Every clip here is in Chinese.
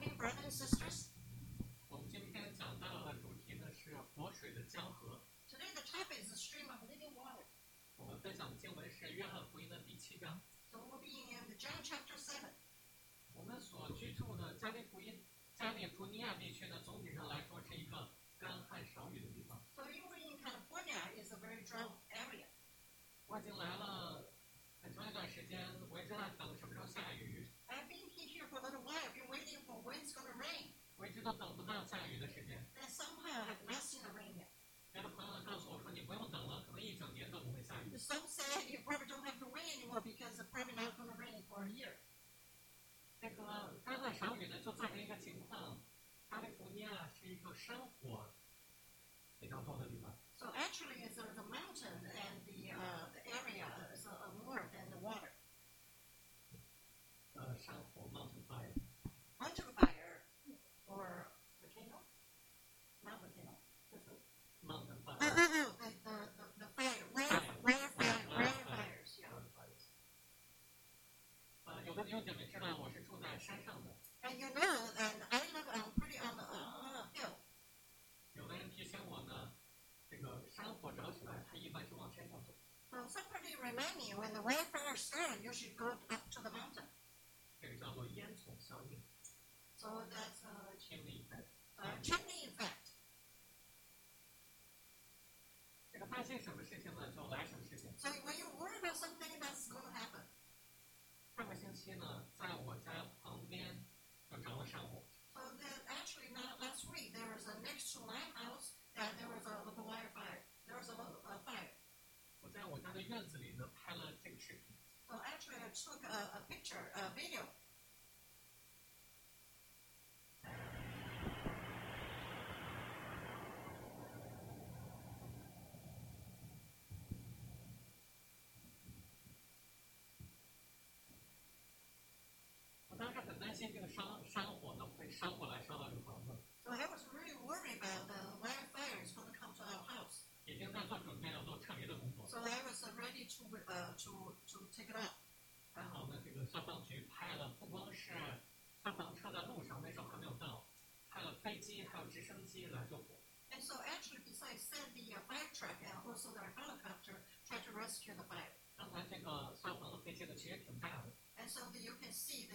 morning, brothers and sisters. 我们今天讲到的主题呢是活水的江河。 Today the topic is the stream of living water. 我们分享的经文是约翰福音的第7章。 So we'll be in the John chapter 7. 我们所居住的加利福尼亚地区呢，总体上来说是一个干旱少雨的地方。 So even in California is a very dry area. 我已经来了很长一段时间，我一直在等什么时候下雨。 I've been here for a little while. I've been waiting for when it's going to rain. 我一直都等不到下雨的时间。 And somehow I have not seen the rain yet. 别的朋友告诉我说，你不用等了，可能一整年都不会下雨。 Some say you probably don't have to wait anymore because it's probably not going to rain for a year. 这个干旱少雨呢，就造成一个情况，加利福尼亚是一个山火非常多的地方。 So actually it's the mountain and the area is more than the water. 山火 mountain fire. Mountain fire or volcano? Not volcano. mountain fire. The fire, rare fires, yeah. 有的弟兄姐妹知道我是住在山上的。 And you know, and I live pretty on a hill. 有的人提醒我呢，这个山火着起来，它一般是往山上走。 So somebody remind me when the wildfire starts, you should go up to the mountain. 这个叫做烟囱效应。 So that's chimney effect. Chimney effect. 这个担心什么事情呢，就来什么事情。 So when you worry about something, that's going to happen. 上个星期呢，在我家旁边就着了山火。 So then actually last week there was next to my house and there was a little wildfire. There was a fire. 我在我家的院子里呢拍了这个视频。 So actually I took a picture, a video. 我当时很担心这个山火呢会烧过来烧到这个房子。So I was really worried about the wildfire is going to come to our house. 已经在做准备要做撤离的工作。 So I was ready to take it out. 还好呢，这个消防局派了不光是消防车在路上，那时候还没有到，派了飞机还有直升机来救火。 And so actually besides send the fire truck and also the helicopter try to rescue the fire. 刚才这个消防的飞机呢其实挺大的。 And so you can see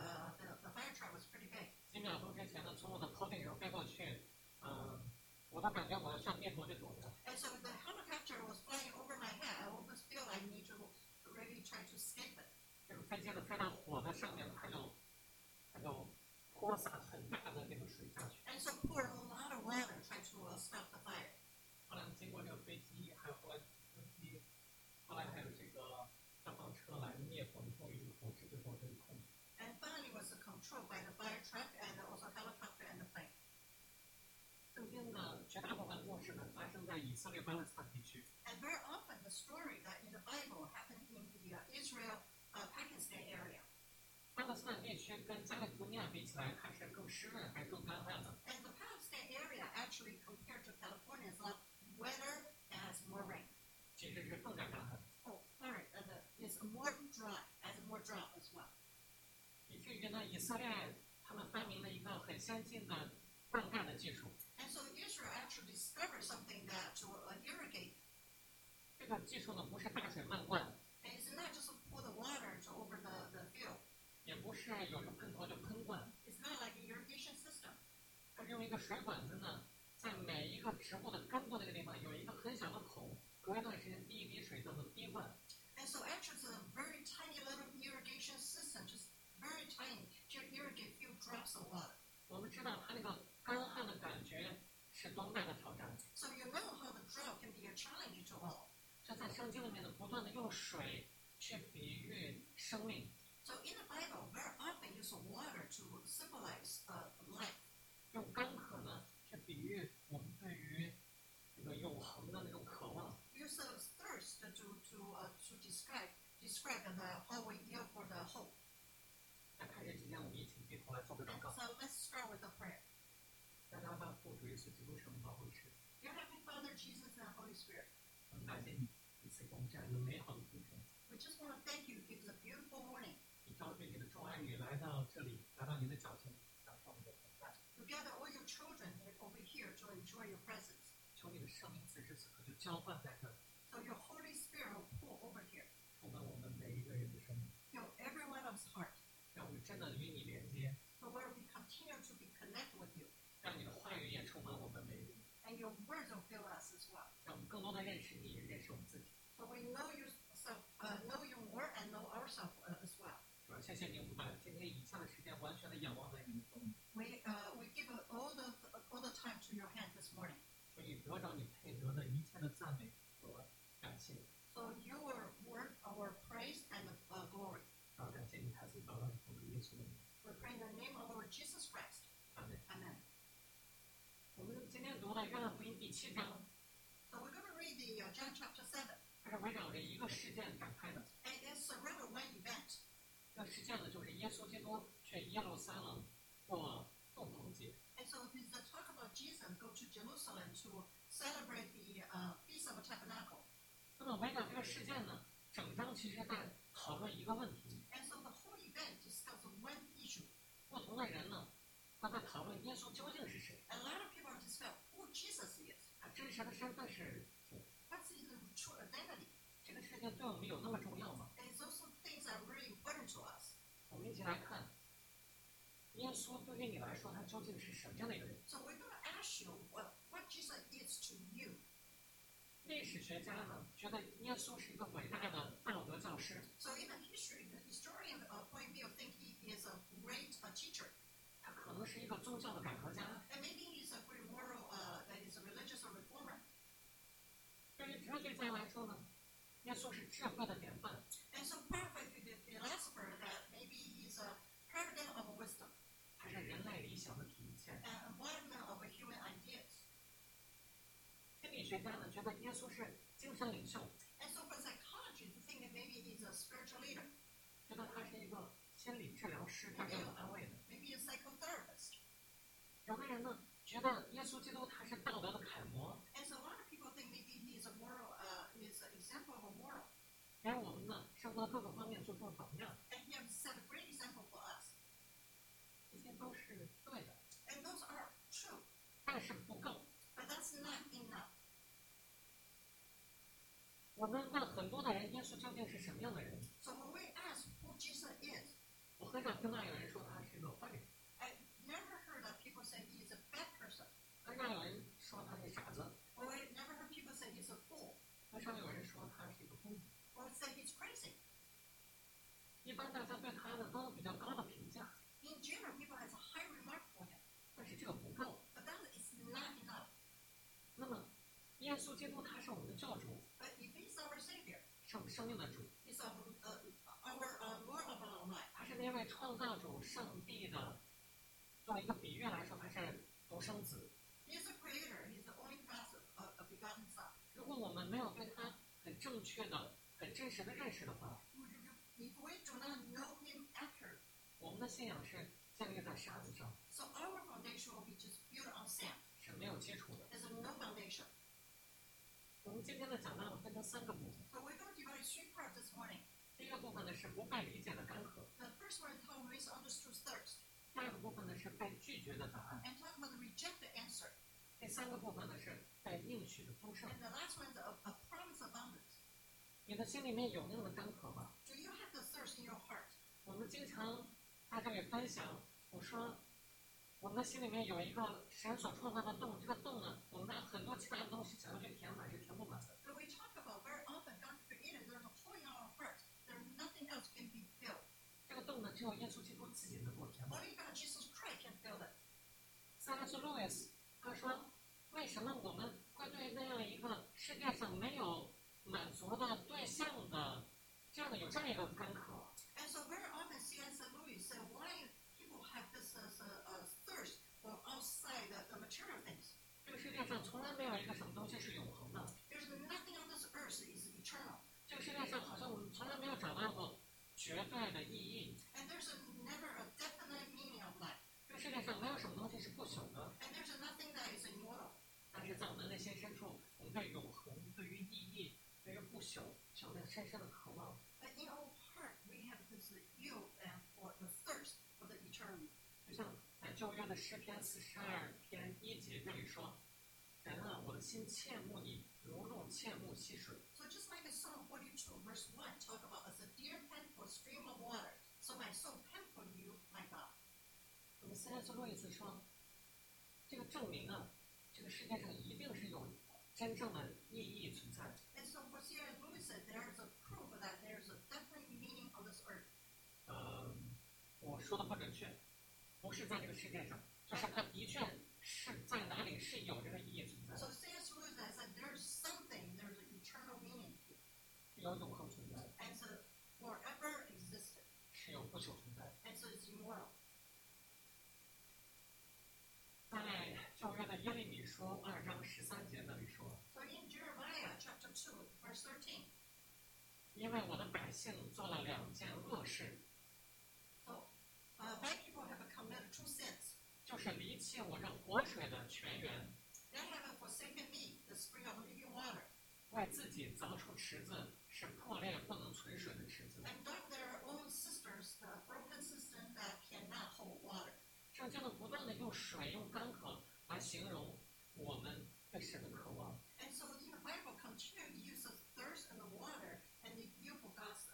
the fire truck was pretty big. 几秒钟之前呢，从我的头顶上飞过去，我都感觉我要向灭国就躲着。 And so the helicopter was flying over my head. I almost feel I need to really try to escape it. 这个飞机呢飞到火的上面，它就泼洒很大的这个水下去。 And so poured a lot of water trying to stop the fire. 后来经过这个飞机，还有后来直升机，后来还有这个消防车来灭火，终于这个火势最后得以控制。 And finally was controlled by the fire truck and also helicopter and the plane. 圣经的绝大部分故事呢，发生在以色列巴勒斯坦地区。 And very often the story that in the Bible happened in the Israel, Pakistan area. 巴勒斯坦地区跟加利福尼亚比起来，它是更湿润还是更干旱呢？ And the Pakistan area actually compared to California is a lot wetter and has more rain. 其实是更加干旱。 Oh, sorry, it's more dry, has more drought as well. 以至于呢，以色列他们发明了一个很先进的灌溉的技术。 And so Israel actually discovered something that to irrigate. 这个技术呢，不是大水漫灌， And it's not just pour the water over the field. 也不是有个喷头就喷灌， It's not like an irrigation system. 它是用一个水管子呢，在每一个植物的根部那个地方有一个很小的孔，隔一段时间滴一滴水这么滴灌。 And so actually it's a very tiny little irrigation system, just very tiny, to irrigate a few drops of water. 我们知道它那个干旱的感觉是多么大的挑战。 So you know how the drought can be a challenge to all. 这在圣经里面呢，不断的用水去比喻生命。 So in the Bible, very often use water to symbolize life. 用干渴呢，去比喻我们对于这个永恒的那种渴望。 Use thirst to describe how we yearn for the hope. 在开始之前，我们一起低头来做个祷告。 So let's start with a prayer. 大家把父主耶稣基督圣名保护持。 Dear Heavenly Father, Jesus, and Holy Spirit, 很感谢你一次给我们这样一个美好的早晨。 we just want to thank you. It was a beautiful morning. 你照着你的众爱女来到这里，来到您的脚前， 我们的同在。 You gather all your children over here to enjoy your presence. 求你的圣灵此时此刻就浇灌在这里， So your Holy Spirit will pour over here. 充满我们每一个人的生命， Fill every one of us heart. 让我们真的与你连接， So where we continue to be connected with you. 让你的话语也充满我们每一个人， And your words will fill us as well. 让我们更多的认识你，也认识我们自己。 So we know you more and know ourselves as well. 主要谢谢你，我们把今天以下的时间完全的仰望在你的手里， We give all the time to your hand this morning. 求你得着你配得的一切的赞美和感谢。 So you are worth our praise and glory. 然后感谢你孩子祷告奉主耶稣的名， We pray in the name of our Jesus Christ. 阿门。 Amen. 我们今天读了约翰福音第7章， So we're going to read the John chapter 7. 它是围绕着一个事件展开的。 And it's around one event. 这个事件呢，就是耶稣基督去耶路撒冷过众棚节。 And so it's the talk about Jesus go to Jerusalem to celebrate the Feast of Tabernacle. 那么围绕这个事件呢，整章其实在讨论一个问题。 And so the whole event discusses one issue. 不同的人呢，他在讨论耶稣究竟是谁， A lot of people discuss who Jesus is. 他真实的身份是谁。 What's his true identity? 这个事件对我们有那么重要吗？ And those things are really important to us. 我们一起来看，耶稣对于你来说，他究竟是什么样的一个人？ So we're going to ask you what Jesus is to you. 历史学家呢，觉得耶稣是一个伟大的道德教师， So in the history, the historian point of view think he is a great teacher. 他可能是一个宗教的改革家。 And maybe he's a great moral, that is a religious reformer. 对于哲学家来说呢，耶稣是智慧的典范。 And so perfect the philosopher that maybe he's a paradigm of wisdom, 他是人类理想的体现。 an embodiment of human ideas. 心理学家呢，觉得耶稣是精神领袖， And so for psychologists, think that maybe he's a spiritual leader, 觉得他是一个心理治疗师，他给我们安慰的。 maybe a psychotherapist. 有的人呢，觉得耶稣基督他是道德的楷模， And so a lot of people think maybe he's a moral, he's an example of a moral. 给我们呢生活的各个方面做出榜样。 And he has set a great example for us. 这些都是对的， And those are true, 但是不够。 but that's not enough. 我们问很多的人，耶稣究竟是什么样的人？ So when we ask who Jesus is, 我很少听到有人说他是个坏人， I never heard of people say he is a bad person. 很少有人说他是傻子， Or I never heard people say he's a fool. 很少有人说他是一个疯子。 Or say he's crazy. 一般大家对他的都有比较高的评价， In general, people has a high remark for him. 但是这个不够。 But that is not enough. 那么，耶稣基督他是我们的救主， But if he's our Savior, 是我们生命的主， he's our Lord of our life. 他是那位创造主上帝的。作为一个比喻来说，他是独生子。 He's a creator. He's the only begotten Son. 如果我们没有对他很正确的、很真实的认识的话， If we do not know him accurately, 我们的信仰是建立在沙子上， so our foundation will be just built on sand. 是没有基础的。 There's no foundation. 我们今天的讲道分成3个部分。 So we're going to divide 3 parts this morning. 第一个部分呢是不被理解的干渴， The first one is how misunderstood thirst. 第二个部分呢是被拒绝的答案， And talk about the rejected answer. 第3个部分呢是被应许的丰盛。 And the last one is a promise abundance. 你的心里面有那样的干渴吗？ Do you have the thirst in your heart? 我们经常在这里分享，我说我们的心里面有一个神所创造的洞，这个洞呢，我们拿很多其他的东西想要去填满，是填不满的。 But we talk about very often God created, there's a hole in our heart. There's nothing else can be filled. 这个洞呢，只有耶稣基督自己能够填满。 Only God, Jesus Christ, can fill it. C.S. Lewis 他说，为什么我们会对那样一个世界上没有满足的对象的这样一个干渴？ And so very often C.S. Lewis said, why people have this thirst for outside the material things? 这个世界上从来没有一个什么东西是永恒的。 There's nothing on this earth is eternal. 这个世界上好像我们从来没有找到过绝对的意义。 And there's never a definite meaning of life. 这个世界上没有什么东西是不朽的。 And there's nothing that is immortal. 但是在我们内心深处，我们对永恒、对于意义、对于不朽，有那深深的渴望。 But in our heart, 在诗篇42篇1节这里说：“神啊，我的心切慕你，如鹿切慕溪水。” So just like in Psalm 42, verse 1, talk about as a deer pant for a stream of water, so my soul pant for you, my God. 那么C.S. 路易斯说，这个证明啊，这个世界上一定是有真正的意义存在的。 And so for C.S. Lewis said, there is a proof that there is a definite meaning on this earth. 我说的不准确，不是在这个世界上，就是它的确是在哪里是有这个意义存在 So 的， C.S. Lewis said, there's something, there's an eternal meaning here. 有永恒存在， And so forever existed. 是有不朽存在的。 And so it's immortal. 在旧约的耶利米书2章13节那里说， So in Jeremiah chapter 2, verse 13, 因为我的百姓做了2件恶事， so my people have committed 2 sins. 就是离弃我这活水的泉源， They have forsaken me, the spring of living water, 为自己凿出池子，是破裂不能存水的池子。 and dug their own cisterns, the broken cistern that cannot hold water. 圣经呢不断的用水、用干渴来形容我们对神的渴望。 And so in the Bible, continually uses thirst and the water, and the year for God's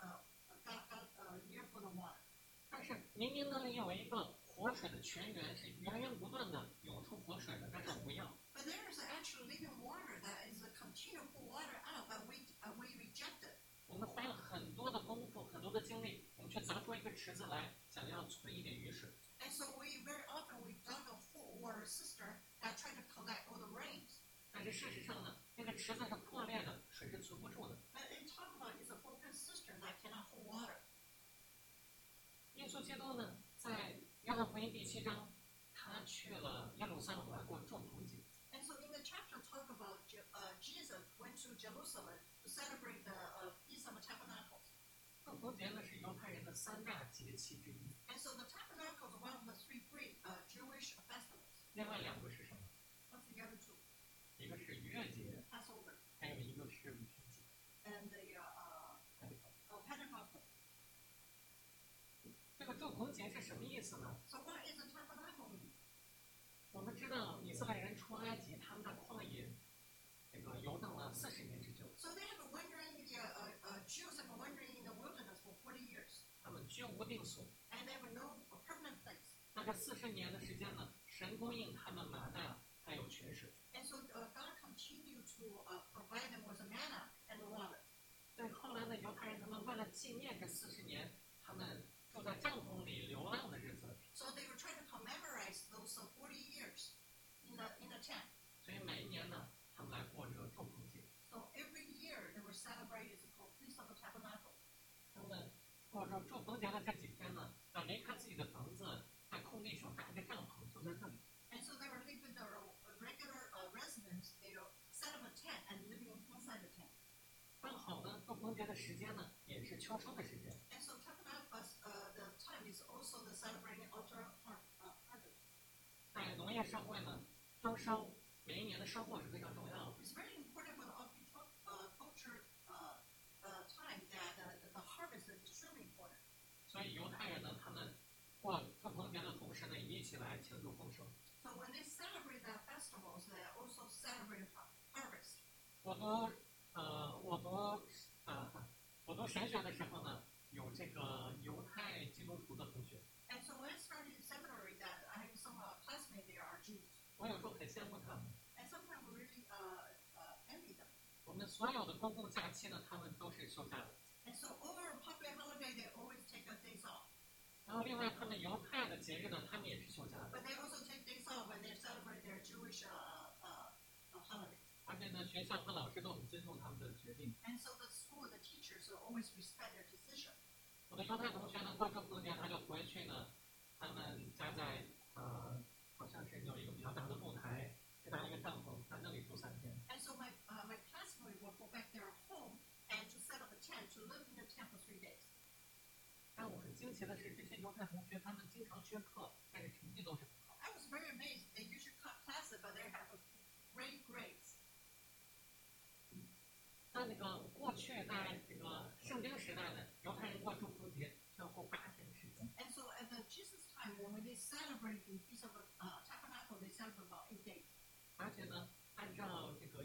year for the water. 但是明明那里有一个活水的泉源，是源源不断的涌出活水的，但是我不要。 But there is actual living water that is a continual pour water out, but we reject it. 我们花了很多的功夫、很多的精力，我们去凿出一个池子来，想要存一点雨水。 And so very often we dug a full water cistern that try to collect all the rains. 但是事实上呢，那个池子是破裂的，水是存不住的。 But in talk about it's a broken cistern that cannot hold water. 耶稣基督呢，在约翰福音第7章，他去了耶路撒冷来过众棚节。 And so in the chapter talk about Jesus went to Jerusalem to celebrate the Feast of Tabernacles. 众棚节呢是犹太人的3大节期之一， And so the tabernacle is one of the 3 great Jewish festivals. 另外2个是什么？ What's the other 2? 一个是逾越节， Passover 还有一个是五旬节。 and the Pentecost. 这个众棚节是什么意思呢？ So what is a tabernacle mean? 我们知道以色列人出埃及，他们在旷野这个游荡了40年之久， So they have been wandering, the Jews have been wandering in the wilderness for 40 years. 他们居无定所。 And they have no permanent place. 那这40年的时间呢，神供应他们玛纳还有泉水。 And so God continued to provide them with the manna and the water. 对，后来的犹太人他们为了纪念这40年，他们住在帐篷里流浪的日子， So they were trying to commemorate those 40 years in the tent. 所以每一年呢，他们来过这个众棚节。 So every year they were celebrated the Feast of the Tabernacle. 他们过这众棚节的这几天呢，要离开自己的房子，在空地上搭个帐篷，就在这里。 And so they were living their regular residence. They set up a tent and living inside the tent. 刚好呢，众棚节的时间呢，也是秋收的时间。 And so Tabernacle, the time is also the celebrating altar harvest. 在农业社会呢，丰收每一年的收获是非常重要的。 It's very important for the agriculture time that the harvest is extremely important. 所以犹太人呢，他们过众棚节的同时呢，一起来庆祝丰收。 So when they celebrate their festivals, they also celebrate harvest. 我读神学的时候呢，有这个犹太基督徒的同学， And so when I started in seminary, that I have some classmates there are Jews. 我有时候很羡慕他们。 And sometimes we really envy them. 我们所有的公共假期呢，他们都是休假的。 And so over a public holiday, they always take days off. 然后另外他们犹太的节日呢，他们也是休假的。 But they also take days off when they celebrate their Jewish holiday. 而且呢，学校和老师都很尊重他们的决定。 And so the school, the teachers will always respect their decision. 我的犹太同学呢，过众棚节他就回去呢，他们家在好像是有一个比较大的露台，就搭一个帐篷，在那里住3天。 And so my classmates will go back their home and to set up a tent, to live in the tent for 3 days. 但我很惊奇的是，这些犹太同学他们经常缺课，但是成绩都是很好。 I was very amazed. They usually cut classes, but they have great grades. 在那个过去，在这个圣经时代呢，犹太人过众棚节需要过8天的时间。 And so at the Jesus time, when they celebrate the Feast of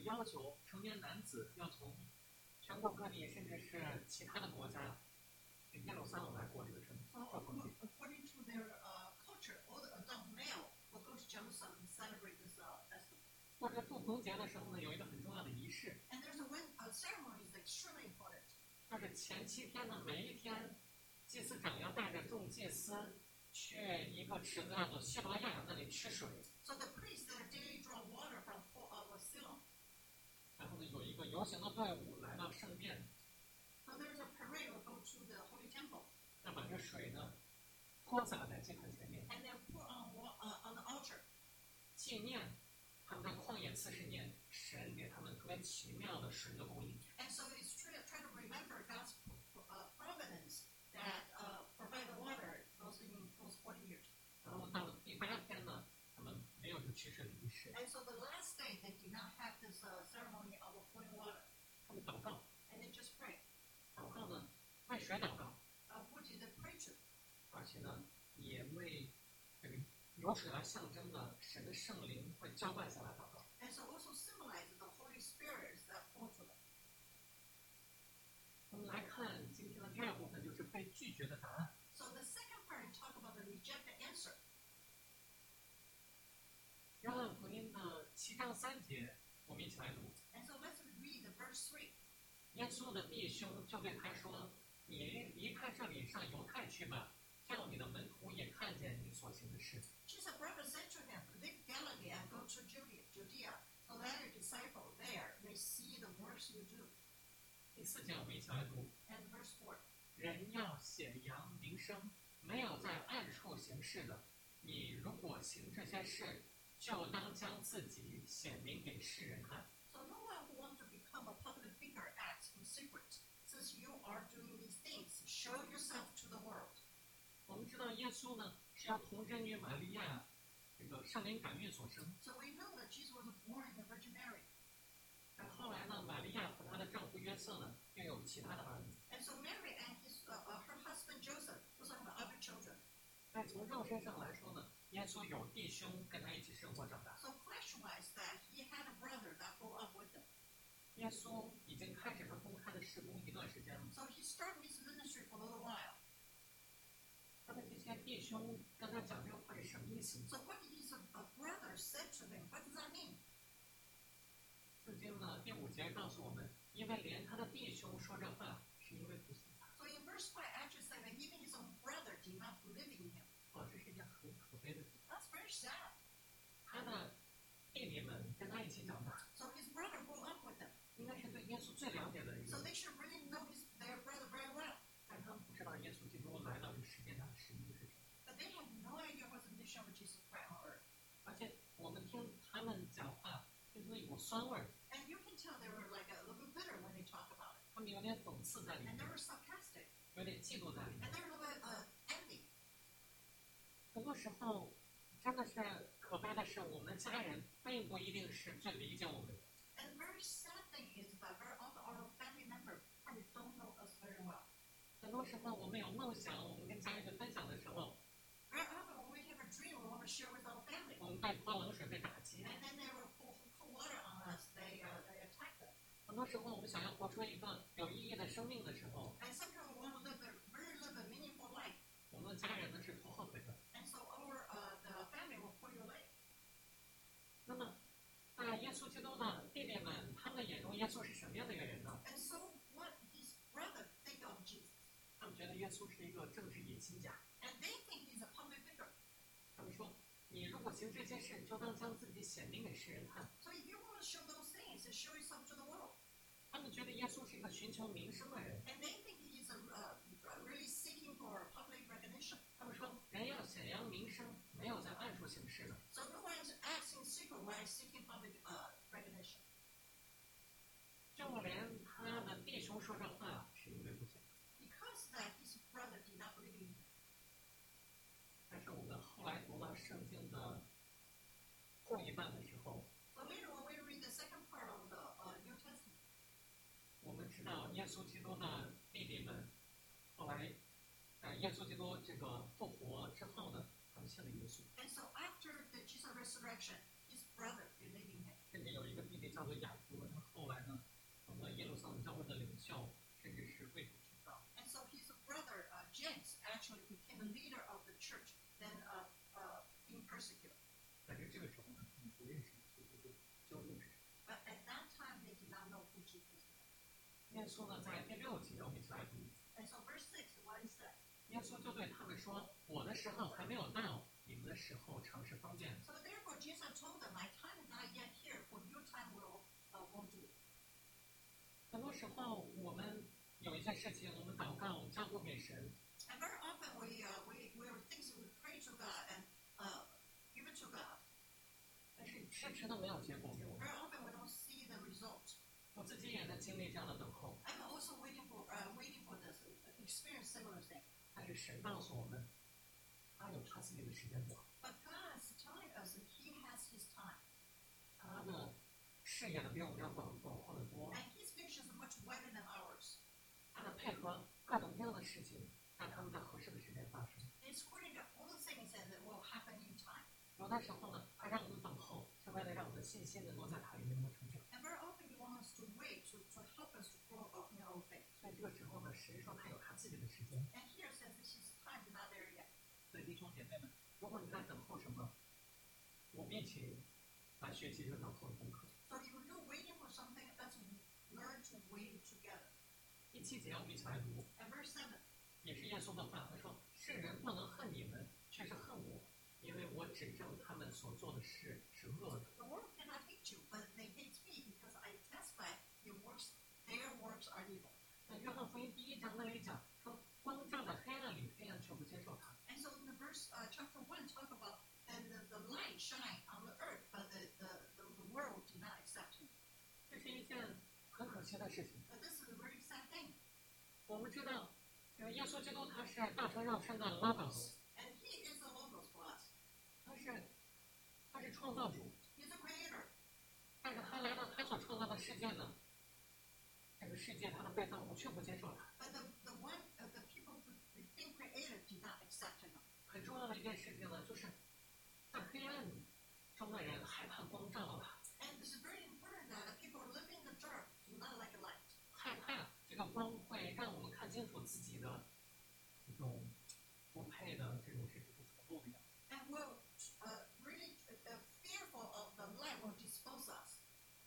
要求成年男子要从全国各地，甚至是其他的国家，去耶路撒冷来过这个圣诞。 According to their culture, all the adult male will go to Jerusalem and celebrate this festival. 过这祝棚节的时候呢，有一个很重要的仪式。 And there's a ceremony that's extremely important. 就是前7天的每一天，祭司长要带着众祭司去一个池子叫做西罗亚那里取水。 So the priests that daily draw water from Siloam. 然后呢，有一个游行的队伍来到圣殿。 So there's a parade will go to the holy temple. 要把这水呢泼洒在祭坛前面。 And they'll pour on the altar. 纪念他们在旷野40年，神给他们特别奇妙的水的供应。 And so it's try to remember God's providence that provide the water those 40 years. 然后到了第8天呢，他们没有这取水的仪式。 And so the last day they did not have this ceremony of pouring water. 他们祷告。 And they just pray. 祷告呢，为水祷告。 Who did they pray to? 而且呢，也为这个有水来象征的神的圣灵会浇灌下来祷告。 And so also symbolizes the Holy Spirit that fall to them. 我们来看今天的第2部分，就是被拒绝的答案。 So the second part talk about the rejected answer. 约翰福音的7章3节，我们一起来读。 And so let's read the verse 3. 耶稣的弟兄就对他说：“你离开这里，上犹太去吧，叫你的门徒也看见你所行的事。” Jesus' brother said to him, "Leave Galilee and go to Judea, so that your disciples there may see the works you do." 第4节我们一起来读。 And verse 4. 人要显扬名声，没有在暗处行事的。你如果行这些事，就当将自己显明给世人看。 So no one who wants to become a public figure acts in secret. Since you are doing these things, show yourself to the world. 我们知道耶稣呢是要童贞女玛利亚这个圣灵感孕所生。 So we know that Jesus was born in the Virgin Mary. 但后来呢，玛利亚和她的丈夫约瑟呢，又有其他的儿女。 And so Mary and her husband Joseph also have other children. 但从肉身上来说呢，耶稣有弟兄跟他一起生活长大。 So flesh-wise, that he had a brother that grew up with him. 耶稣已经开始他公开的事工一段时间了。 So he started his ministry for a little while. 他的这些弟兄跟他讲这个话是什么意思？ So what his brother said to him, what does that mean? 圣经呢第5节告诉我们，因为连他的弟兄说这话，是因为不信他。 So in verse 5 actually said that even his own brother did not believe in him. 这是一件很可悲的事。 That's very sad. 他的弟弟们跟他一起长大， So his brother grew up with him. 应该是对耶稣最了解的一 So 个。 they should really know their brother very well. 但他们不知道耶稣基督来到这个世界上的使命是什么。 But they had no idea what the mission of Jesus Christ on earth. 而且我们听他们讲话，就是有酸味儿， And you can tell they were like a little bit bitter when they talk about it. 他们有点讽刺在里 And 面 they，were sarcastic. 有点嫉妒在里面 And。they're a little bit envy. 很多时候，真的是可悲的是，我们的家人并不一定是最理解我们的。 And the very sad thing is that very often our family members probably don't know us very well. 很多时候，我们有梦想，我们跟家人去分享的时候， Very often when we have a dream we want to share with our family. 我们被泼冷水、被打击。 And then they will pour water on us. They attack us. 很多时候，我们想要活出一个有意义的生命的时候， And sometimes we want to live a meaningful life. 我们的家人呢是拖后腿的。 And so the family will pull you away. 那么，在耶稣基督的弟弟们，他们眼中耶稣是什么样的一个人呢？ And so what his brother think of Jesus? 他们觉得耶稣是一个政治野心家。 And they think he's a public figure. 他们说，你如果行这些事，就当将自己显明给世人看。 So if you want to show those things, then show yourself to the world. 他们觉得耶稣是一个寻求名声的人。 And they think he's really seeking for public recognition. 他们说，人要显扬名声，没有在暗处行事的。 So no one's acting secret while seeking public recognition. 就连他的弟兄说这话，是因为不信。 Because that his brother did not believe in him. 但是我们后来读到圣经的后一半的时候， But later when we read the second part of the New Testament, 我们知道耶稣基督的弟弟们，后来耶稣基督这个复活之后呢，他们信了耶稣。 and so after the Jesus resurrection, his brother believed in him. 甚至有一个弟弟叫做雅各， 袖，甚至是为主殉道。 And so his brother James actually became a leader of the church, then being persecuted. 但是这个时候呢，他们不认识耶稣基督救主是谁。 But at that time, they did not know who Jesus was. 耶稣呢，在第6节我们一起来读。 And so verse 6, what is that? 耶稣就对他们说：“我的时候还没有到，你们的时候常是封建。” So therefore, Jesus told them, "My time is not yet here, for your time won't do." 很多时候，我们有一些事情，我们祷告交付给神。 And very often we are things we pray to God and give it to God. 但是迟迟都没有结果给我们。 Very often we don't see the result. 我自己也在经历这样的等候。 I'm also waiting for this, experience similar thing. 但是神告诉我们，他有他自己的时间表， But God is telling us that He has His time, 他的视野的比我们要广阔得多， and His vision is much wider than ours. 他的配合各种各样的事情，让他们在合适的时间发生。 It's according to all the things that will happen in time. 有的时候呢，他让我们等候，是为了让我们的信心能够在他里面能够成长。 And very often He wants us to wait to help us to grow up in our faith. 所以这个时候呢，神说他有他自己的时间。 And here says that His time is not there yet. 所以弟兄姐妹们，如果你在等候什么，我们一起来学习这个等候的功课。 So if you're waiting for something, let's learn to wait together. 第7节我们一起来读， And verse 7. 也是耶稣的话，他说：“世人不能恨你们，却是恨我，因为我指证他们所做的事是恶的。” The world cannot hate you, but they hate me because I testify their works are evil. 在约翰福音第1章那里讲说，光照在黑暗里，黑暗却不接受他。 And so in the verse chapter 1 talk about and the light shine on the earth, but the world did not accept him. 这是一件很可惜的事情。 But this is a very sad thing. 我们知道，耶稣基督他是大成绕身的拉宝， And he is the logos for us. 他是创造主， He's a creator. 但是他来到他所创造的世界呢，这个世界他的被造物却不接受他。 But the people who been created did not accept him. 很重要的一件事情呢，就是在黑暗中的人害怕光照到他， And this is very important that the people living in the dark do not like light. 害怕这个光会让我们看清楚自己的这种不配的这种事情是错误的。 And will really fearful of the light will dispose us.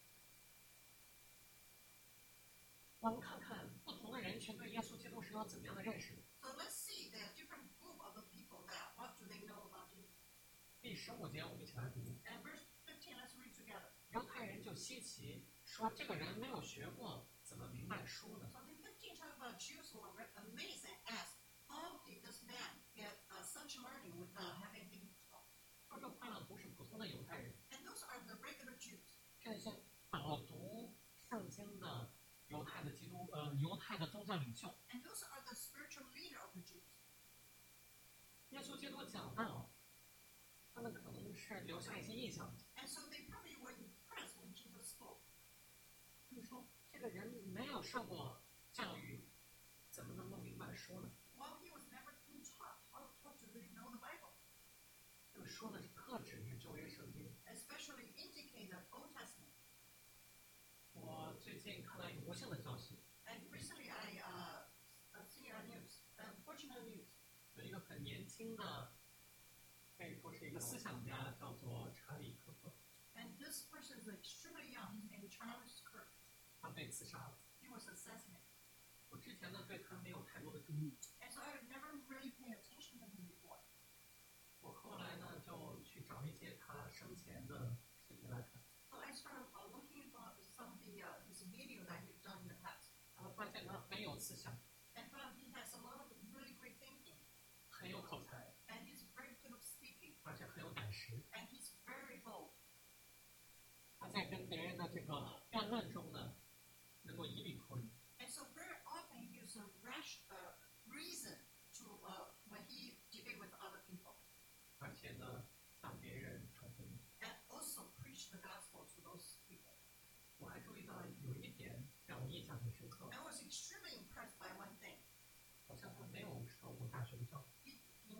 我们看看不同的人群对耶稣基督是有怎么样的认识的。 So let's see the different group of the people that what do they know about Jesus. 第15节我们一起来读。 And verse 15, let's read together. 犹太人就稀奇，说这个人没有学过，怎么明白书呢？ So in 15 talk about Jews who were amazed and asked, how did this man get such learning without having been taught? 说这话呢不是普通的犹太人， And those are the regular Jews. 这些饱读圣经的犹太的宗教领袖。 And those are the spiritual leader of the Jews. 耶稣基督讲道，他们可能是留下一些印象。 And so they probably were impressed when Jesus spoke. 他们说这个人没有受过教育，怎么能够明白书呢？ While he was never been taught, how do they know the Bible? 这个说的是特指于旧约圣经。 Especially indicate the Old Testament. 我最近看到一个不幸的消息， And recently I see on news, unfortunate news. 有一个很年轻的，可以说是一个思想家，叫做查理·科克， And this person is extremely young. His name is Charles Kirk. 他被刺杀了。 He was assassinated. 我之前呢对他没有太多的注意， And so I never really paid attention to him before. 我后来呢就去找一些他生前的视频来看， So I started looking for some of his video that he's done in the past. 然后发现他很有思想， And found he has a lot of really great thinking. 很有口才， And he's very good at speaking. 而且很有胆识。 And he's very bold. 他在跟别人的这个辩论中呢，能够一笔脱离。 And so very often he uses a rash reason to when he debate with other people. 而且呢，向别人传福音。 And also preach the gospel to those people. 我还注意到有一点让我印象很深刻， I was extremely impressed by one thing. 好像他没有受过大学的教育， He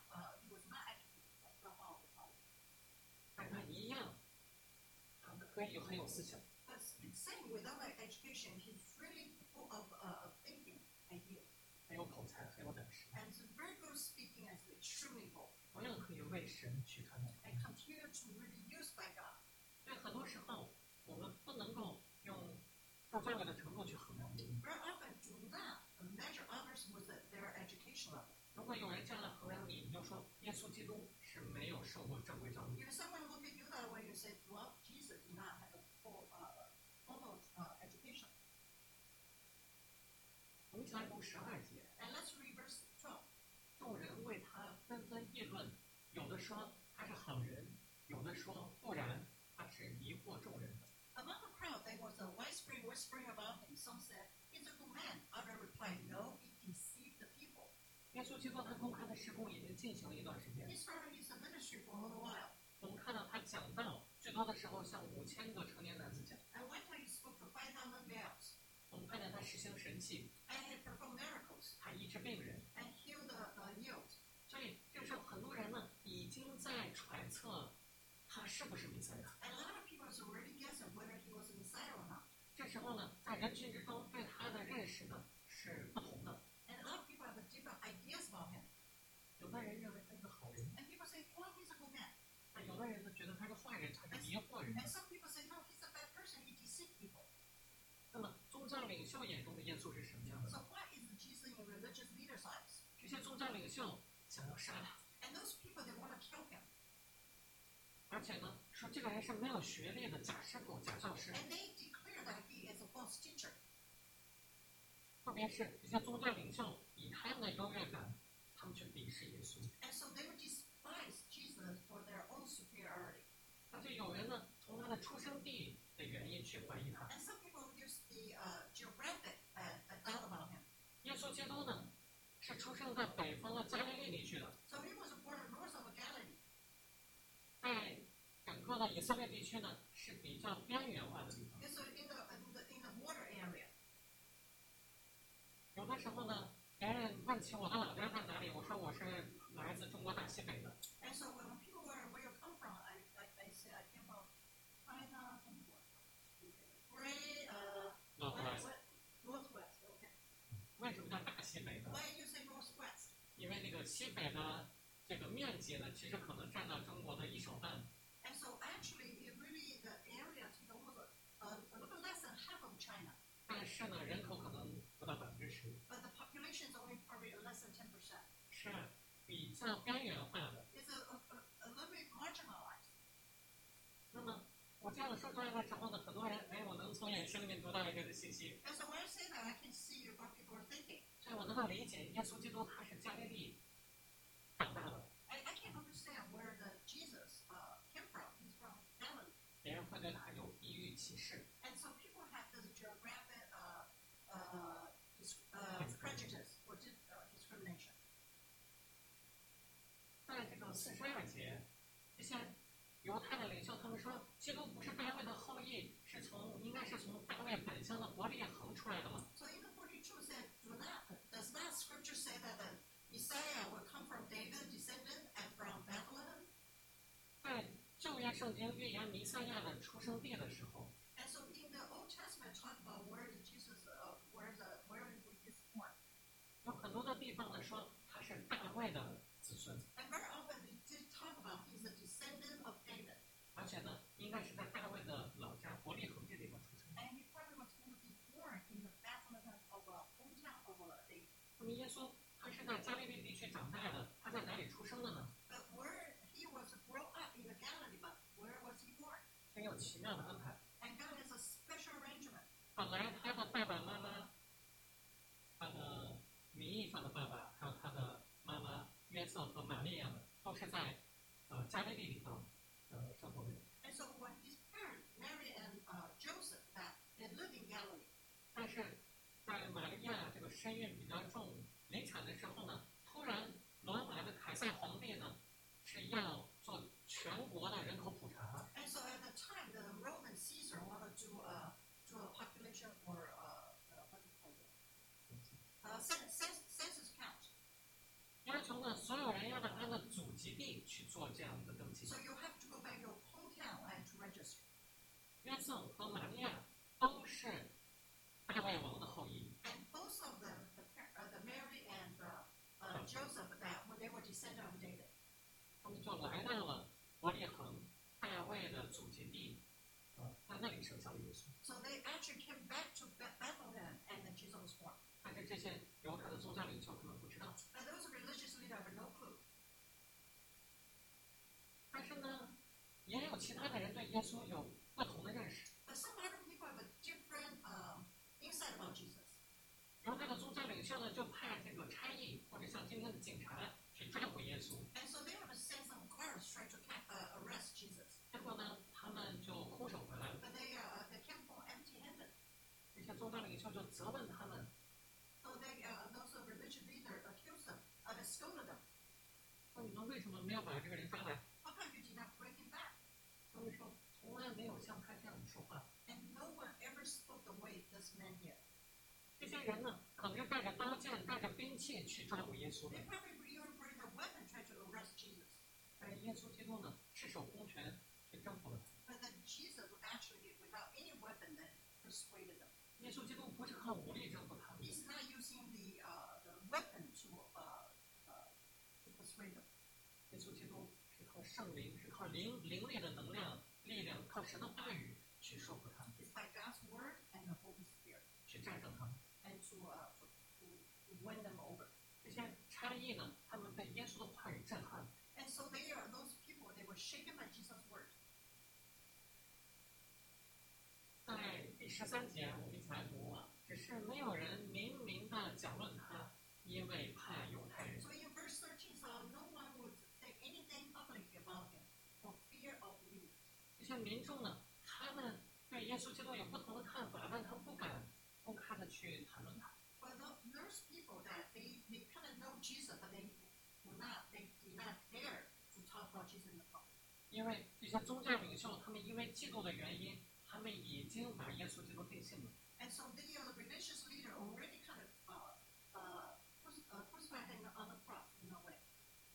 was not educated from all the college. 但他一样，他可以很有思想。 But same without education, he's really full of 有口才，很有胆识。 And it's very good speaking and extremely bold. 同样可以为神去传讲。 And continue to really use by God. 所以很多时候我们不能够用受教育的程度去衡量别人。 Very often do not measure others with their education level. 如果有人这样来衡量你，你就说耶稣基督是没有受过正规教育。 If someone look at you that way, you say, well, Jesus did not have a full formal education. 我们一起来读12节。 And let's read verse 12. 众人为他纷纷议论，有的说他是好人，有的说不然，他是迷惑众人的。 Among the crowd, there was a widespread whispering about him. Some said, he's a good man. Others replied, no, he deceived the people. 耶稣基督他公开的事工已经进行了一段时间。 He started his ministry for a little while. 我们看到他讲道，最多的时候向5000个成年男子讲。 And one time he spoke to 5,000 males. 我们看见他实行神迹， And he performed miracles 他医治病人。 and healed the yield. 所以这个时候很多人呢已经在揣测他是不是弥赛亚。 And a lot of people are already guessing whether he was a Messiah or not. 这时候呢，在人群之中对他的认识呢是不同的。 And a lot of people have different ideas about him. 有的人认为他是好人， And people say, well, he's a good man. 有的人呢觉得他是坏人，他是迷惑人。 And some people say, no, he's a bad person. He deceived people. 那么宗教领袖眼中的耶稣是什么样的？ So what is Jesus in religious leaders' eyes? 这些宗教领袖想要杀他， And those people, they want to kill him. 而且呢说这个人是没有学历的假师傅、假教师。 And they declare that he is a false teacher. 特别是这些宗教领袖以他们的优越感，他们去鄙视耶稣。 And so they would despise Jesus for their own superiority. 而且有人呢从他的出生地的原因去怀疑他。 And some people use the geographic doubt about him. 耶稣基督呢是出生在北方的加利利地区的， So he was born north of Galilee. 在整个的以色列地区呢是比较边缘化的地方。 And so in the border area. 有的时候呢，别人问起我的老家在哪里，我说我是来自中国大西北的。 And so when people were, where you come from, I say I came from China, Gray, Northwest. Northwest, okay. 为什么叫大西北呢？ Why do you say Northwest? 因为那个西北的这个面积呢，其实可能占到中国的1手半。 And so actually, it really, the area is almost a little less than half of China. 但是呢，人口可能不到10%， But the population is only probably less than 10%. 是比较边缘化的。 It's a little bit marginalized. 那么我这样说出来的时候呢，很多人我能从眼神里面得到一个信息， And so when I say that, I can see what people are thinking. 所以我能够理解耶稣基督他是加利利长大的。 I can't understand where the Jesus came from. He's from Galilee. 别人会对他有地域歧视。 And so people have this geographic prejudice or discrimination. 在这个42节，这些犹太的领袖他们说，基督不是大卫的后裔，应该是从大卫本乡的伯利恒出来的嘛。 So even 42 said, does that scripture say that the Messiah will come from David, descendant, and from Bethlehem? 在旧约圣经预言弥赛亚的出生地的时候， And so in the Old Testament, talk about where Jesus, where he is born. 有很多的地方呢说他是大卫的子孙， And very often they did talk about he's a descendant of David. 而且呢，应该是在大卫的老家伯利恒这地方出生。 And he probably was going to be born in the Bethlehem of hometown of David. 那么耶稣他是在加利利地区长大的，他在哪里出生的呢？ But where he was brought up in the Galilee, but where was he born? 很有奇妙的安排。 And God has a special arrangement. 本来他的爸爸妈妈，他的名义上的爸爸，还有他的妈妈约瑟和玛利亚呢，都是在加利利里头生活的。 And so when his parents, Mary and Joseph, that they lived in Galilee. 但是在玛利亚这个身孕比较重、临产的时候呢，突然罗马的凯撒皇帝呢是要做全国的人口普查。 And so at the time, the Roman Caesar wanted to do a population or what do you call it? Census count. 要求呢所有人要到他的祖籍地去做这样的登记。 So you have to go back your hometown and to register. 约瑟和玛利亚都是大卫王的后裔。 And both of them, the Mary and 他们就来到了伯利恒大卫的祖籍地，在那里生下了耶稣。 So they actually came back to Bethlehem and then Jesus was born. 但是这些犹太的宗教领袖可能不知道。 And those religious leaders have no clue. 但是呢，也有其他的人对耶稣有不同的认识。 But some other people have a different insight about Jesus. 犹太的宗教领袖呢，就派这个差役或者像今天的警察去抓捕耶稣。 And so they have to send some guards trying to arrest Jesus. 结果呢，他们就空手回来了。 But they came home empty-handed. 这些宗教领袖就责问他们。 So those religious leaders accused them, they scolded them. 说你们为什么没有把这个人抓来？ How come you did not bring him back? 他们说从来没有像他这样说话。 And no one ever spoke the way this man did. 这些人呢，可能是带着刀剑、带着兵器去抓捕耶稣的。 They probably even bring a weapon trying to arrest Jesus. 但是耶稣基督呢，赤手空拳去征服了他。 But then Jesus actually, without any weapon, then persuaded them. 耶稣基督不是靠武力征服他们。 He's not using the weapon to persuade them. 耶稣基督是靠圣灵，是靠灵力的能量、力量，靠神的话语去说服他们， It's by God's word and the Holy Spirit, 去战胜他们。 and to win them over. 这些差役呢，他们被耶稣的话语震撼。 And so those people, they were shaken by Jesus' word. 在第13节，我们一起来读啊，只是没有人明的讲论他，因为怕犹太人。 So in verse 13, so no one would say anything publicly about him for fear of leaders. 这些民众呢，他们对耶稣基督有不同的看法，但他们不敢公开的去谈论他。 But there's people that they kind of know Jesus, but they did not dare to talk about Jesus in the public. 因为这些宗教领袖，他们因为嫉妒的原因，他们已经把耶稣基督定性了。 And so the religious leader already kind of crucified him on the cross in a way.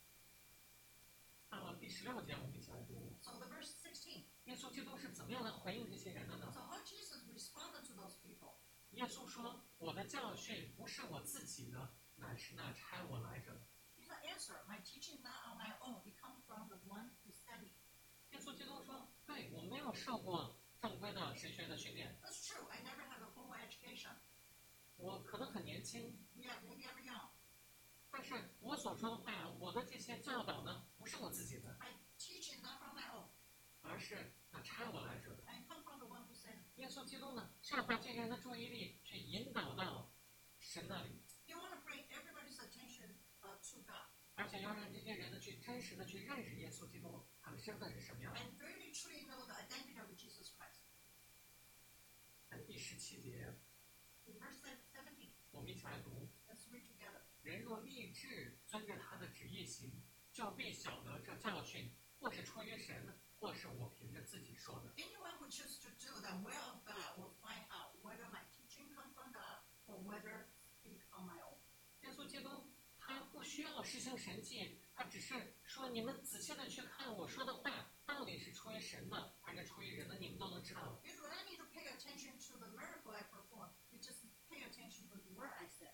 到了第16节，我们一起来读。 So the verse 16. 耶稣基督是怎么样来回应这些人的呢？ So how Jesus responded to those people? 耶稣说：“我的教训不是我自己的，乃是那差我来者。” He said, answer, my teaching not on my own, it comes from the one who sent me. 耶稣基督说：“对，我没有受过正规的神学的训练， That's true. I never had a formal education. 我可能很年轻， Yeah, maybe I'm young. 但是我所说的话，我的这些教导呢，不是我自己的， My teaching not from my own. 而是那差我来者的。 I come from the one who sent me. 耶稣基督呢，是要把这些人的注意力去引导到神那里， You want to bring everybody's attention to God 而且要让这些人呢去真实的去认识耶稣基督，他的身份是什么样的。 and really truly know the identity of Jesus Christ. 在第17节， In verse 17, 我们一起来读。 let's read together. 人若立志遵着他的旨意行，就必晓得这教训或是出于神，或是我凭着自己说的。 Anyone who chooses to do the will of God will find out whether my teaching comes from God or whether it's on my own. 耶稣基督他不需要施行神迹，他只是说你们仔细的去看我说的话，到底是出于神的还是出于人的，你们都能知道。 You do not need to pay attention to the miracle I perform. You just pay attention to the word I said.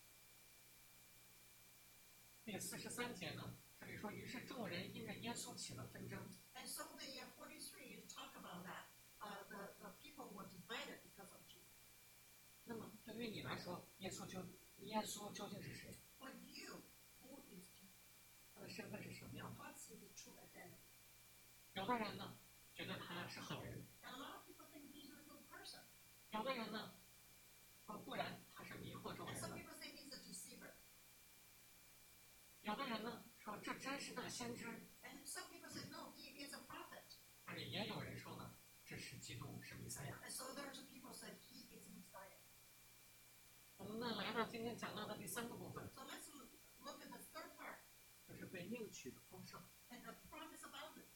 第43节呢，这里说，于是众人因着耶稣起了纷争。 And so the 43 talk about that. The people were divided because of Jesus. 那么对于你来说，耶稣究竟是谁？ For you, who is Jesus? 他的身份是什么样的？ What's his true identity? 有的人呢，觉得他是好人； And a lot of people think he's a good person. 有的人呢，说不然，他是迷惑众 And 人 some 的； people say he's a deceiver. 有的人呢，说这真是那先知； And some people say, no, he is a prophet. 而也有人说呢，这是基督，是弥赛亚。 And so there's people said he is Messiah. 我们呢，来到今天讲到的第3个部分， So let's look at the third part 就是被应许的丰盛。 and the promise about it.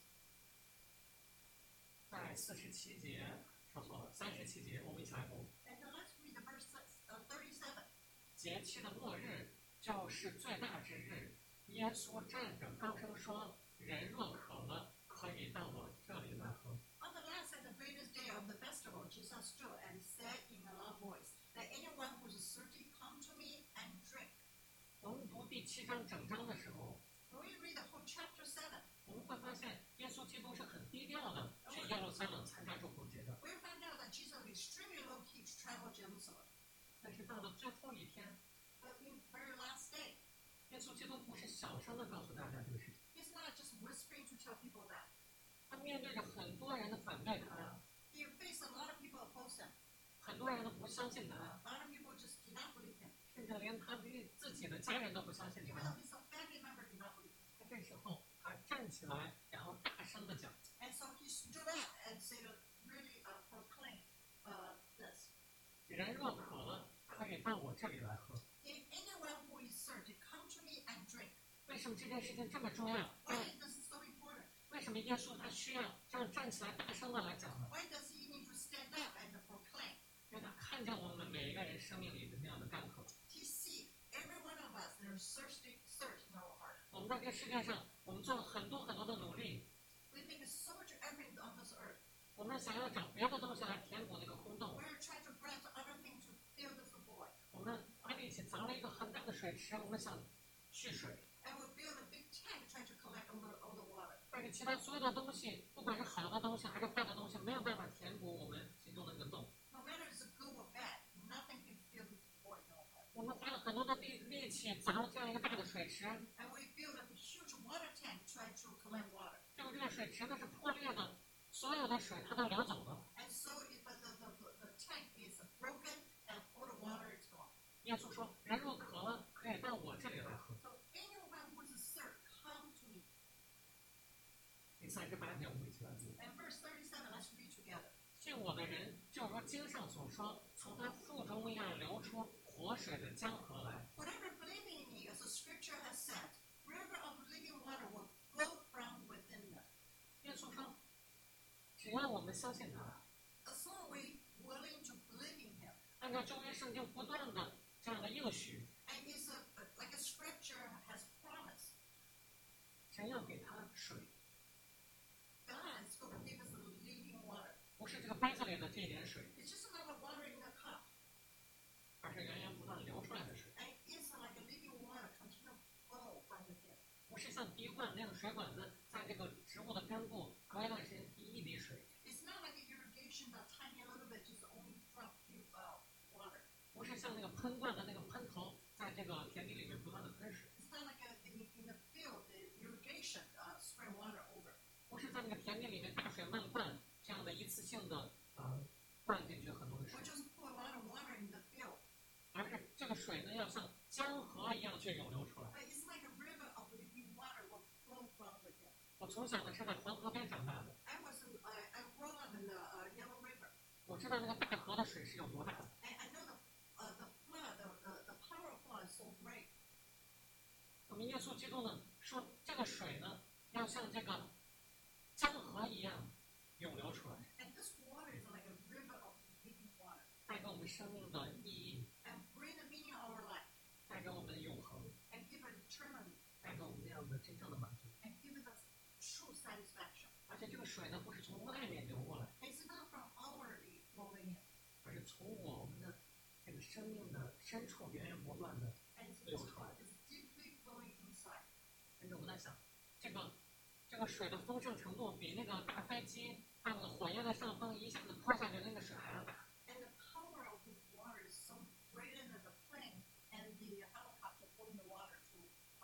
在47节，说错了，37节，我们一起来读。 And let's read the verse 37. 节期的末日，就是最大之日。耶稣站着高声说：“人若渴了，可以到我这里来喝。” On the last and the greatest day of the festival, Jesus stood and said in a loud voice, "Let anyone who is thirsty come to me and drink." 我们读第7章整章的时候， When we read the whole chapter 7, 小声的告诉大家这个事情。 He's not just whispering to tell people that. 他面对着很多人的反对他， He faced a lot of people oppose him. 很多人都不相信他， A lot of people just did not believe him. 甚至连他自己的家人都不相信 Even 他。 though his family member did not believe him. 他这时候他站起来，然后大声的讲， And so he stood up and said, really proclaim this. 人若渴了，可以到我这里来喝。 If anyone who is thirsty, come to me and drink. 为什么这件事情这么重要？ Why is this so important? 为什么耶稣他需要这样站起来大声的来讲呢？ Why does he need to stand up and proclaim? 因为他看见我们每一个人生命里的那样的干渴。 He sees every one of us, there's thirst in our heart. 我们在这个世界上，我们做了很多很多的努力， We make so much effort on this earth. 我们想要找别的东西来填补那个空洞。 We're trying to grant other things to fill this void. 我们怀里一起凿了一个很大的水池，我们想蓄水。 And we build a big tank trying to collect all the water. 但是其他所有的东西，不管是好的东西还是坏的东西，没有办法填补我们心中的那个洞。 No matter it's good or bad, nothing can fill this void in our heart. 我们花了很多的力气凿这样一个大的水池， And we build a huge water tank trying to collect water. 结果这个水池呢是破裂的，所有的水它都流走了。 And so if the tank is broken and all the water is gone. 耶稣说：“人若渴了，可以到我这里来喝。 So anyone who is thirsty, come to me. ” 第38节我们一起来读。 And verse 37, let's read together. 信我的人，就如经上所说，从他腹中要流出活水的江河来。 Whatever believing in me, as the scripture has said, river of living water will flow from within them. 耶稣说：“只要我们相信他， As long as we're willing to believe in him. 按照旧约圣经不断的这样的应许， And it's like a scripture has promised. 神要给他水， God is going to give us living water. 不是这个杯子里的这一点水， It's just not a water in a cup. 而是源源不断流出来的水， And it's like a living water continue to flow from within. 不是像滴灌那样水管子在这个植物的根部隔一段时间滴一滴水， It's not like irrigation that tiny a little bit, just only drop water. 不是像那个喷灌的那个喷头在这个田地里面不断的喷水， It's not like in the field, the irrigation spray water over. 不是在那个田地里面大水漫灌这样的一次性的灌进去很多的水 Or，just pour a lot of water in the field. 而是这个水呢要像江河一样去涌流出来。 But it's like a river of living water will flow from within. 我从小呢是在黄河边长大的， I grew up in the Yellow River. 我知道那个大河的水是有多大的。 And I know the flood, the power of flood is so great. 我们耶稣基督呢说，这个水呢要像这个江河一样涌流出来， And this water is like a river of living water. 带给我们生命的意义， And bring the meaning of our life. 带给我们永恒， And give it eternity. 带给我们那样的真正的满足。 And give us true satisfaction. 而且这个水呢不是从外面流过来， It's not from outwardly flowing in. 而是从我们的这个生命的深处源源不断的 And it's 流出来。 deeply flowing inside. 甚至我在想，这个水的丰盛程度比那个大飞机把那个火焰的上方一下子泼下去那个水还要大。 And the power of this water is so greater than the plane and the helicopter pulling the water to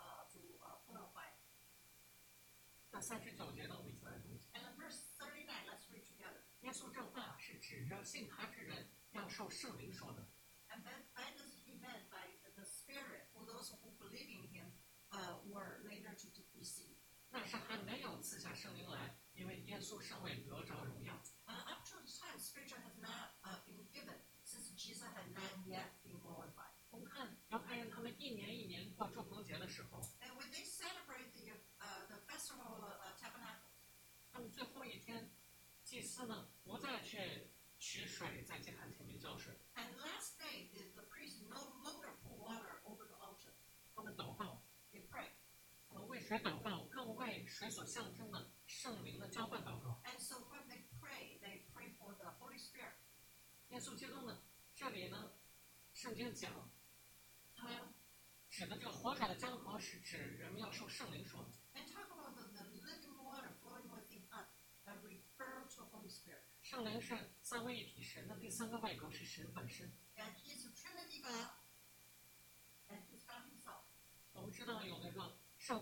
put out fire. 那39节呢，我们一起来读。 And in verse 39, let's read together. 耶稣这话是指着信他之人要受圣灵说的。 And by this he meant by the Spirit, for those who believe in him were later to receive. 那时还没有赐下圣灵来，因为耶稣尚未得着荣耀。 Up to this time, Scripture has not been given, since Jesus had not yet been glorified. 我们看犹太人他们一年一年过祝棚节的时候， And when they celebrate the festival of tabernacles, 他们最后一天，祭司呢不再去取水在祭坛前面浇水， and last day the priest no longer pour water over the altar. 他们祷告， They pray. 他们为水祷告，更为水所象征的圣灵的交换祷告。 And so when they pray for the Holy Spirit. 耶稣基督呢，这里呢，圣经讲，他指的这个活水的江河是指人们要受圣灵说的。 And talk about the living water flowing within us that refer to the Holy Spirit. 圣灵是三位一体神的第三个位格，是神本身。 And he is a Trinity God, and he's God himself. 我们知道有那个圣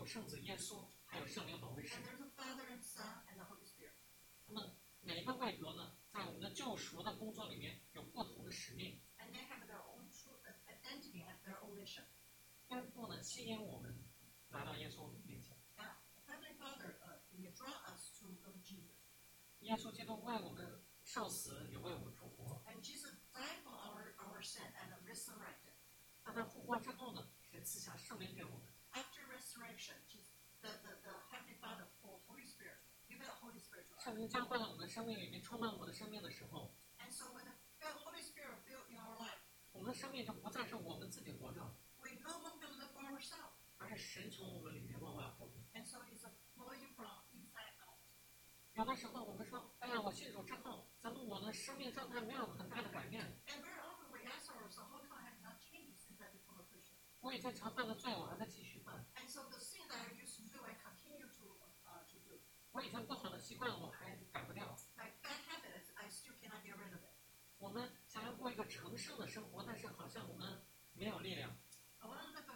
有圣子耶稣，还有圣灵保惠师。 And there's a Father and Son and the Holy Spirit. 那么每一个外格呢，在我们的救赎的工作里面有不同的使命。 And they have their own true identity and their own mission. 天父呢，吸引我们来到耶稣面前。 Now, Heavenly Father, you draw us to go to Jesus. 耶稣基督为我们受死，也为我们复活。 And Jesus died for our sin and resurrected. 他在复活之后呢，是赐下圣灵给我们。 After resurrection, the Heavenly Father poured Holy Spirit, give the Holy Spirit to us. 圣灵浇灌了我们的生命里面，充满我们的生命的时候， And so when the Holy Spirit built in our life, 我们的生命就不再是我们自己活着， we no longer live for ourselves. 而是神从我们里面往外活着。 And so it's flowing from inside out. 有的时候我们说，哎呀，我信主之后，怎么我的生命状态没有很大的改变？ And very often we ask ourselves, how come I have not changed since I become a Christian? 我以前常犯的罪，我还在继续犯； And so the sin that I used to do, I continue to do. 我以前不好的习惯，我还改不掉。 My bad habits, I still cannot get rid of it. 我们想要过一个成圣的生活，但是好像我们没有力量。 I want to live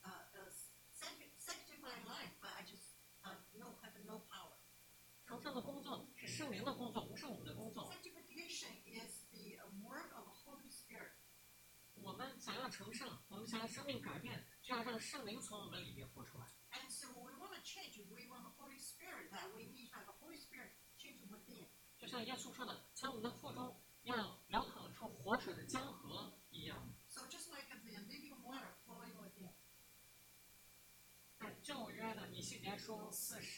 a sanctified life, but I just have no power. 成圣的工作是圣灵的工作，不是我们的工作。 Sanctification is the work of the Holy Spirit. 我们想要成圣，我们想要生命改变，就要让圣灵从我们里面活出来。 And so when we want to change, we want the Holy Spirit, that we need to have the Holy Spirit change within. 就像耶稣说的，从我们的腹中要流淌出活水的江河一样。 So just like the living water flowing within. 在旧约的以西结书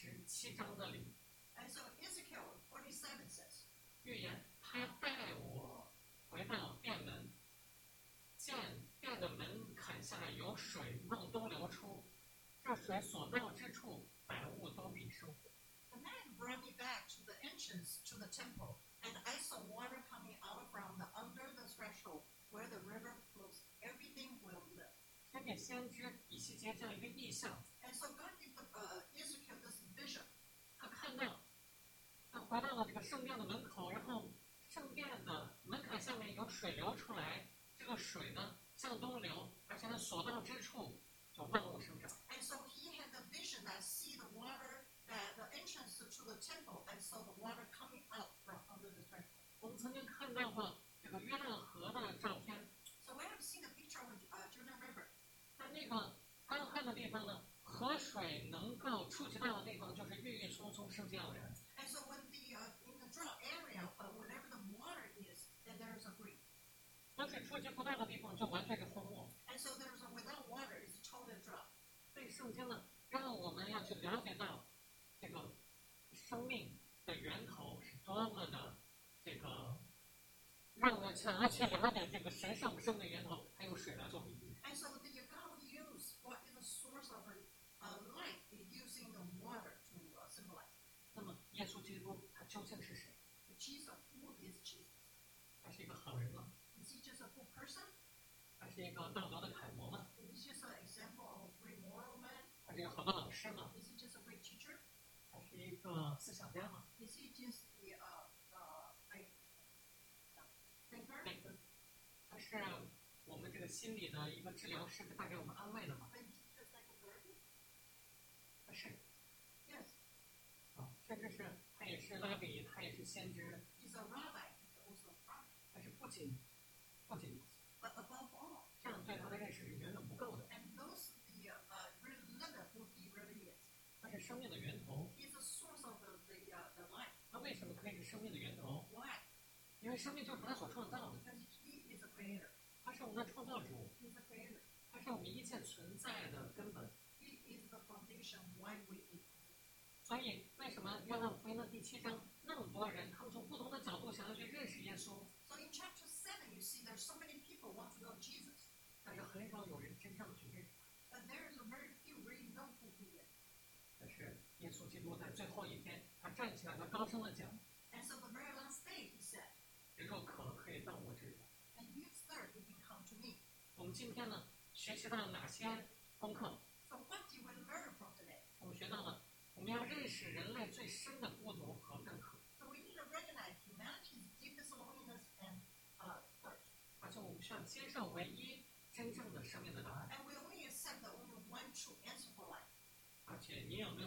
47章这里， And so Ezekiel 47 says, 预言他带我回到殿门，见殿的门坎下有水往东流出，这水所到之处，百物都必生活。 The man brought me back to the entrance to the temple, and I saw water coming out from under the threshold where the river flows. Everything will live. 先给先知以西结这样一个意象， And so God gave Ezekiel this vision. 他看到，他回到了这个圣殿的门口，然后圣殿的门槛下面有水流出来，这个水呢向东流，而且它所到之处就万物生长。 And so he had the vision that see the water, that the entrance to the temple, and saw the water coming out from under the threshold. 我们曾经看到过这个约旦河的照片， So we have seen a picture of Jordan River. 在那个干旱的地方呢，河水能够触及到的地方就是郁郁葱葱生机盎然。 And so when in the drought area, whenever the water is, then there is a green. 河水触及不到的地方就完全是荒漠。 And so there's without water is total drought. 所以圣经呢，让我们要去了解到这个生命的源头是多么的这个，让我想要去了解这个神上升的源头，还有水来做比喻。 And so the God use what is the source of life is using the water to symbolize. 那么耶稣基督他究竟是谁？ Jesus, who is Jesus? 他是一个好人吗？ Is he just a good person? 他是一个道德的楷模吗？ Is he just an example of a great moral man? 他是一个好的老师吗？ Is he just a great teacher? 他是一个思想家吗？ Is he just the thinker? 他是我们这个心理的一个治疗师，带给我们安慰的吗？ Is he just like a therapist? 他是 Yes. 甚至是他也是拉比，他也是先知， He's a rabbi. He's also a prophet. 但是不仅 But above all, 这样对他的认识是远远不够的。 and those really limit who he really is. 他是生命的源头， He's the source of the life. 他为什么可以是生命的源头？ Why? 因为生命就是他所创造的， Because he is a creator. 他是我们的创造主， He's a creator. 他是我们一切存在的根本。 He is the foundation why we exist. 所以，为什么约翰福音的第7章那么多人，他们从不同的角度想要去认识耶稣， So in chapter 7, you see there's so many people want to know Jesus, 但是很少有人真正的去认识他。 but there is a very few really know who he is. 但是耶稣基督在最后一天，他站起来，他高声的讲 And so the very last day, he said, 人若渴，可以到我这里来。 and you third, you can come to me. 我们今天呢，学习到哪些功课？ So what did we learn from today? 我们学到了，我们要认识人类最深的孤独和认可， So we need to recognize humanity's deepest loneliness and thirst. 而且我们需要接受唯一真正的生命的答案， And we only accept the only one true answer for life. 而且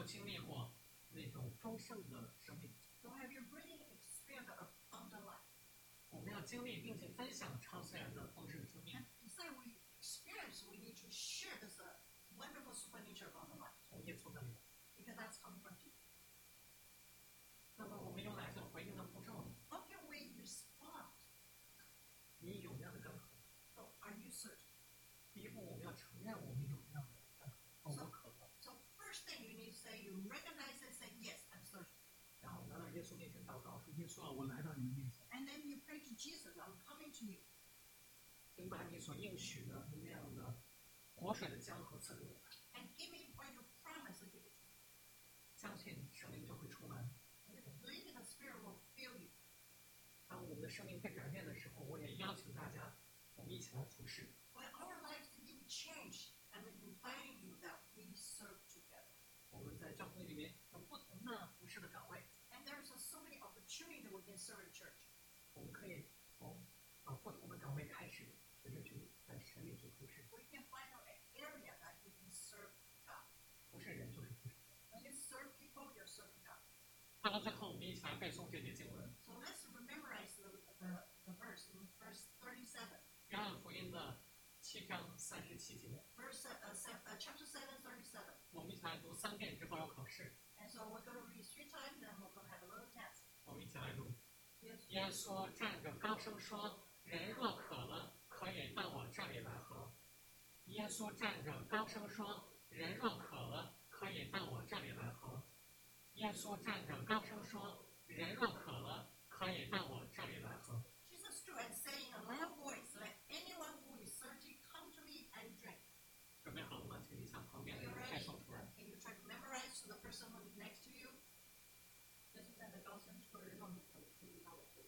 经历过那种丰盛的生命。 So have you really experienced an abundant life? 我们要经历并且分享超自然的丰盛生命。 And besides we experience, we need to share this wonderful supernatural abundant life. 从耶稣那里来， Because that's coming from Jesus. 那么我们用哪种回应的步骤呢？ How can we respond? 你有那样的干渴。 So are you searching? 第一步，我们要承认我们有那样的干渴，我渴了。 So first thing you need to say, you recognize and say, yes, I'm searching. 然后来到耶稣面前祷告，说：“耶稣啊，我来到你的面前， And then you pray to Jesus, I'm coming to you. 请把你所应许的那样的活水的江河赐给我。 And give me what you promised to give it to me. 相信圣灵就会充满。 And believe the Spirit will fill you. 当我们的生命被改变的时候，我也邀请大家，我们一起来服侍。 When our lives begin to change, I'm inviting you that we serve together. 我们在教会里面有不同的服侍的岗位， And there's so many opportunities we can serve the church. 我们可以从不同的岗位开始，在这去在神里去服侍。 We can find out an area that we can serve God. 服侍人就是服侍。 When you serve people, you're serving God. 到了最后，我们一起来背诵这节经文， So let's memorize the verse in verse 37. 约翰福音的7章37节， Chapter 7:37. 我们一起来读3遍之后要考试。 And so we're going to read 3 times, then we're going to have a little test. 我们一起来读。 Yes. 耶稣站着高声说：“人若渴了，可以到我这里来喝。”耶稣站着高声说：“人若渴了，可以到我这里来喝。”耶稣站着高声说：“人若渴了，可以到我这里来喝。” Jesus stood and said in a loud voice, let anyone who is thirsty come to me and drink. 准备好了吗？请你向旁边 Are 的 you 人 ready? 派送出来。 Can you try to memorize to the person who is next to you? 这是在的高声说人让你可以到我这里。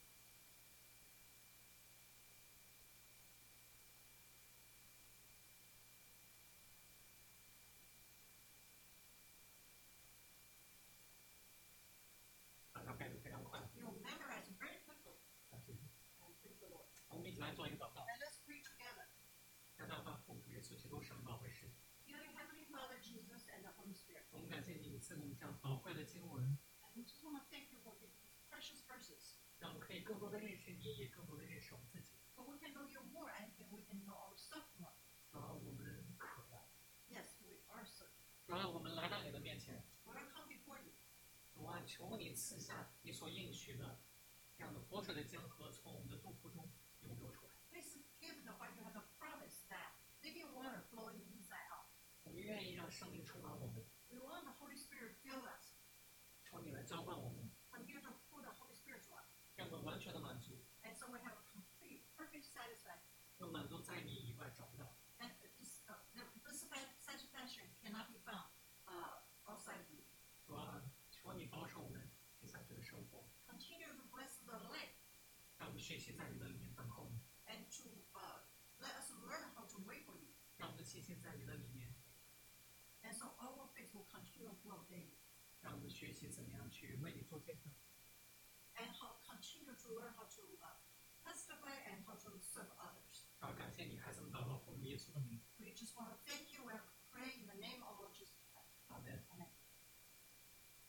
把它背得非常快。 You memorize very quickly 感谢主。 and praise the Lord. 我们一起来做一个祷告。 And let's pray together. 大家把父主耶稣基督圣宝会师。 Dear Heavenly Father, Jesus, and the Holy Spirit. 我们感谢你赐给我们这样宝贵的经文， And we just want to thank you for these precious verses. 让我们可以更多的认识你，也更多的认识我们自己。 So we can know you more and we can know ourselves more. 主啊，我们渴了。 Yes, we are searching. 主啊，我们来到你的面前， We are come before you. 主啊，求你赐下你所应许的这样的活水的江河，从我们的肚腹中涌流出来。 Please give the what you have promised that living water flowing inside out. 我们愿意让圣灵充满我们， We want the Holy Spirit fill us. 求你来浇灌我们， Continue to pour the Holy Spirit to us. 让我们完全的满足， And so we have a complete, perfect satisfaction. 这满足在你以外找不到。 And this satisfaction cannot be found outside of you. 主啊，求你保守我们接下去的生活， Continue to bless the life 让我们学习在你的里面等候你， and to let us learn how to wait for you. 让我们的信心在你的里面， And so our faith will continue to grow daily. 让我们学习怎么样去为你做见证。 And how continue to learn how to testify and how to serve others. 主啊，感谢你，孩子们祷告奉耶稣的名。 We just want to thank